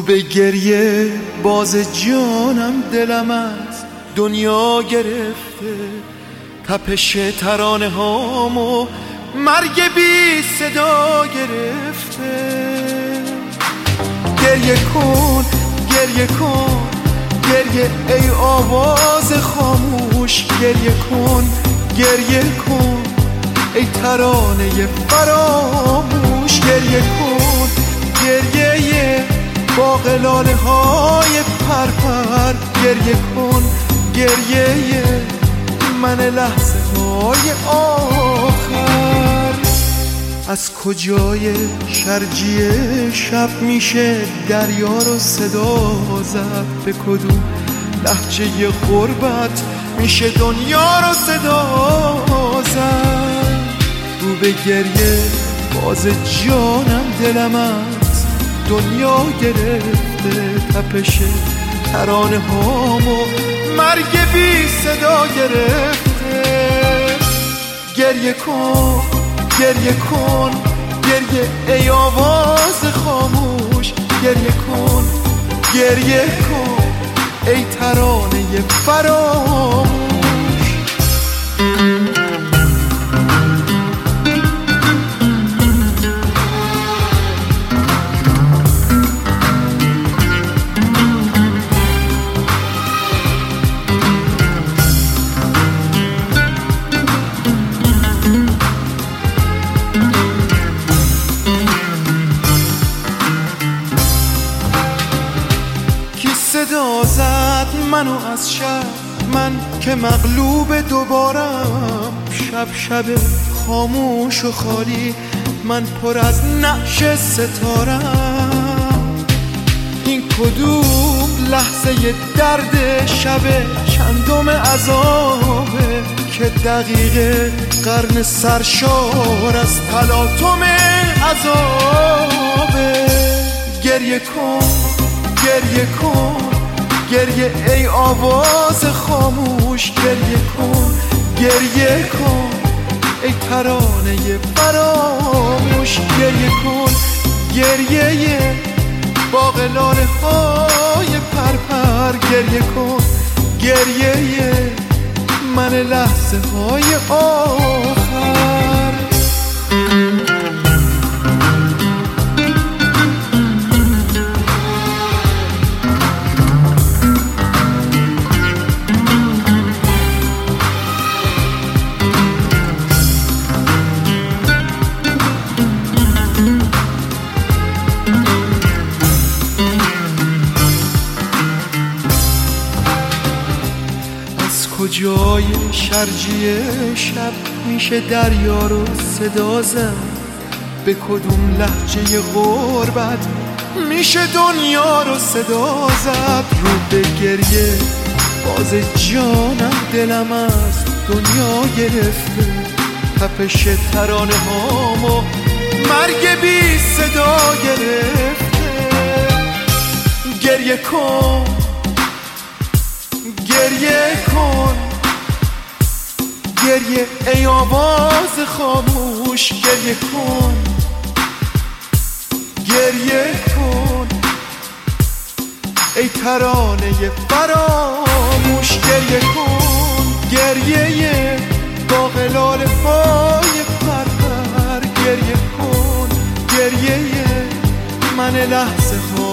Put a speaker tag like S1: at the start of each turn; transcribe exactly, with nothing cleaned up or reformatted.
S1: به گریه باز جانم دلم از دنیا گرفته، تپش ترانه هامو مرگ بی صدا گرفته. گریه کن گریه کن گریه ای آواز خاموش، گریه کن گریه کن ای ترانه فراموش، گریه کن گریه باقلاله های پرپر، گریه کن گریه من لحظه های آخر. از کجای شرجی شب میشه دریا رو صدا زد، به کدوم لهجه غربت میشه دنیا رو صدا زد. رو به گریه باز جانم دلم از دنیا گرفته، تپش ترانه هامو مرگ بی صدا گرفته. گریه کن گریه کن گریه ای آواز خاموش، گریه کن گریه کن ای ترانه فراموش. صدا زد منو از شب، من که مغلوب دوبارم، شب شب خاموش و خالی، من پر از نعش ستارم. این کدوم لحظه درد شب چندم عذابه که دقیقه قرن سرشار از تلاطم عذابه. گریه کن گریه کن گریه ای آواز خاموش، گریه کن گریه کن ای ترانه فراموش، گریه کن گریه باقلاله های پرپر، گریه کن گریه من لحظه های آخر. کجای شرجی شب میشه دریا رو صدا زد، به کدوم لهجه غربت میشه دنیا رو صدا زد. رو به گریه باز جانم دلم از دنیا گرفته، تپش ترانه هامو مرگ بی صدا گرفته. گریه کن گریه کن گریه ای آواز خاموش، گریه کن گریه کن ای ترانه فراموش، گریه کن گریه باقلاله های پرپر، گریه کن گریه من لحظه ها